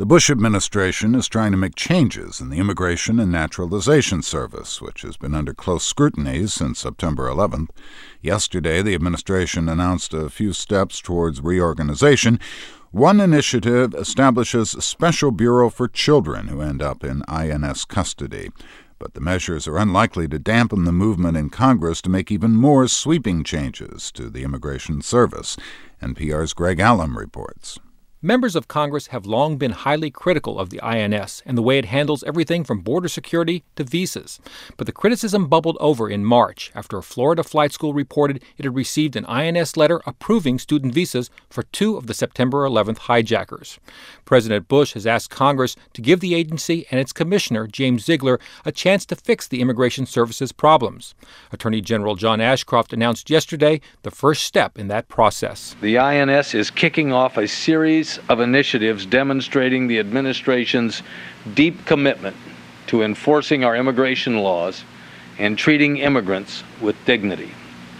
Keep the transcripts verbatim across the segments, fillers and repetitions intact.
The Bush administration is trying to make changes in the Immigration and Naturalization Service, which has been under close scrutiny since September eleventh. Yesterday, the administration announced a few steps towards reorganization. One initiative establishes a special bureau for children who end up in I N S custody. But the measures are unlikely to dampen the movement in Congress to make even more sweeping changes to the Immigration Service. N P R's Greg Allen reports. Members of Congress have long been highly critical of the I N S and the way it handles everything from border security to visas. But the criticism bubbled over in March after a Florida flight school reported it had received an I N S letter approving student visas for two of the September eleventh hijackers. President Bush has asked Congress to give the agency and its commissioner, James Ziegler, a chance to fix the Immigration Service's problems. Attorney General John Ashcroft announced yesterday the first step in that process. The I N S is kicking off a series of initiatives demonstrating the administration's deep commitment to enforcing our immigration laws and treating immigrants with dignity.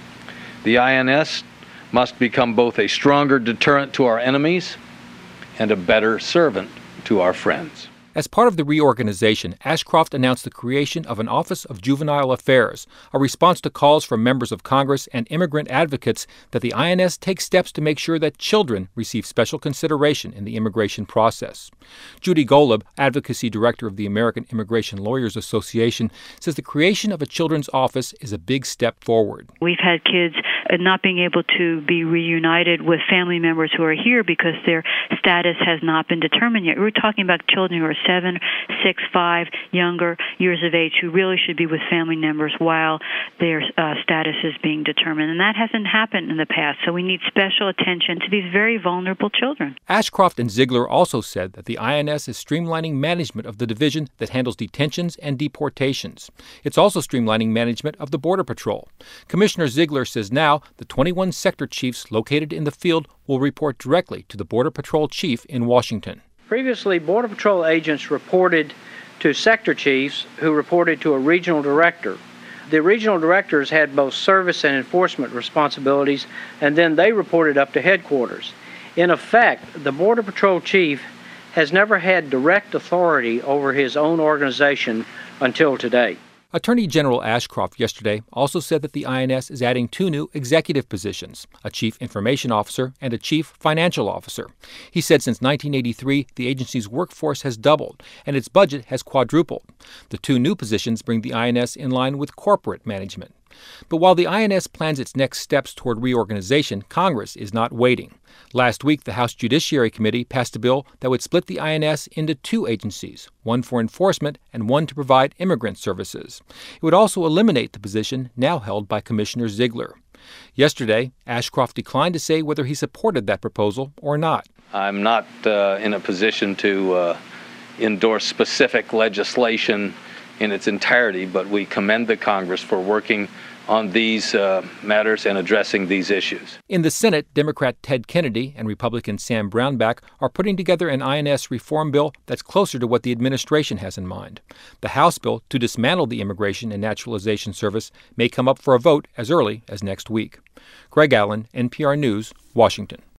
The I N S must become both a stronger deterrent to our enemies and a better servant to our friends. As part of the reorganization, Ashcroft announced the creation of an Office of Juvenile Affairs, a response to calls from members of Congress and immigrant advocates that the I N S take steps to make sure that children receive special consideration in the immigration process. Judy Golub, Advocacy Director of the American Immigration Lawyers Association, says the creation of a children's office is a big step forward. We've had kids not being able to be reunited with family members who are here because their status has not been determined yet. We're talking about children who are seven, six, five, younger years of age who really should be with family members while their uh, status is being determined. And that hasn't happened in the past, so we need special attention to these very vulnerable children. Ashcroft and Ziegler also said that the I N S is streamlining management of the division that handles detentions and deportations. It's also streamlining management of the Border Patrol. Commissioner Ziegler says now the twenty-one sector chiefs located in the field will report directly to the Border Patrol chief in Washington. Previously, Border Patrol agents reported to sector chiefs who reported to a regional director. The regional directors had both service and enforcement responsibilities, and then they reported up to headquarters. In effect, the Border Patrol chief has never had direct authority over his own organization until today. Attorney General Ashcroft yesterday also said that the I N S is adding two new executive positions, a chief information officer and a chief financial officer. He said since nineteen eighty-three, the agency's workforce has doubled and its budget has quadrupled. The two new positions bring the I N S in line with corporate management. But while the I N S plans its next steps toward reorganization, Congress is not waiting. Last week, the House Judiciary Committee passed a bill that would split the I N S into two agencies, one for enforcement and one to provide immigrant services. It would also eliminate the position now held by Commissioner Ziegler. Yesterday, Ashcroft declined to say whether he supported that proposal or not. I'm not uh, in a position to uh, endorse specific legislation in its entirety, but we commend the Congress for working on these uh, matters and addressing these issues. In the Senate, Democrat Ted Kennedy and Republican Sam Brownback are putting together an I N S reform bill that's closer to what the administration has in mind. The House bill to dismantle the Immigration and Naturalization Service may come up for a vote as early as next week. Greg Allen, N P R News, Washington.